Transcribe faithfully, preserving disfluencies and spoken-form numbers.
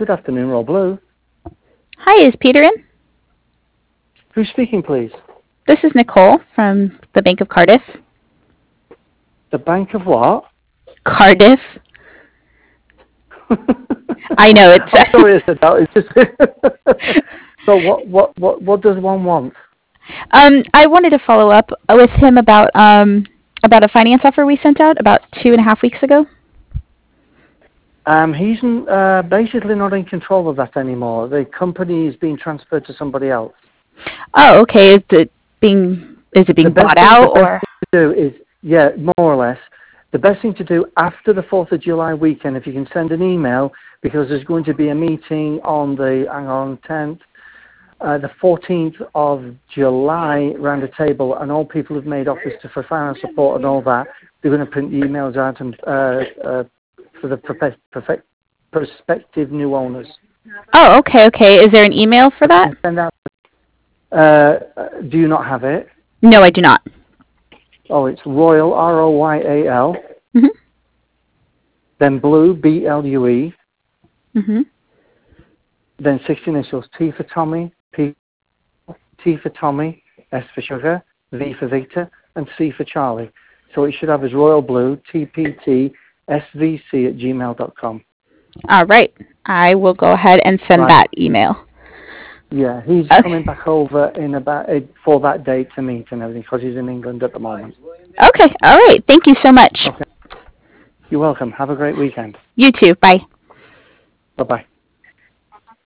Good afternoon, Royal Blue. Hi, is Peter in? Who's speaking, please? This is Nicole from the Bank of Cardiff. The Bank of what? Cardiff. I know it's. I'm sorry, I said that. It's just so what? What? What? What does one want? Um, I wanted to follow up with him about um about a finance offer we sent out about two and a half weeks ago. Um, he's uh, basically not in control of that anymore. The company is being transferred to somebody else. Oh, okay. Is it being is it being The best bought thing, out the best or? thing to do is, yeah, more or less. The best thing to do after the fourth of July weekend, if you can send an email, because there's going to be a meeting on the hang on tenth, uh, the fourteenth of July, round the table, and all people who've made offers to for finance support and all that, they're going to print the emails out and uh, uh, for the profe- profe- prospective new owners. Oh, okay, okay. Is there an email for that? Send out. Uh, do you not have it? No, I do not. Oh, it's Royal, R O Y A L, Mhm. then Blue, B L U E, Mhm. then six initials, T for Tommy, P, T for Tommy, S for Sugar, V for Victor, and C for Charlie. So it should have as Royal Blue, T P T, S V C at gmail dot com. All right. I will go ahead and send Right. that email. Yeah, he's Okay. coming back over in about uh, for that date to meet and everything because he's in England at the moment. Okay. All right. Thank you so much. Okay. You're welcome. Have a great weekend. You too. Bye. Bye-bye.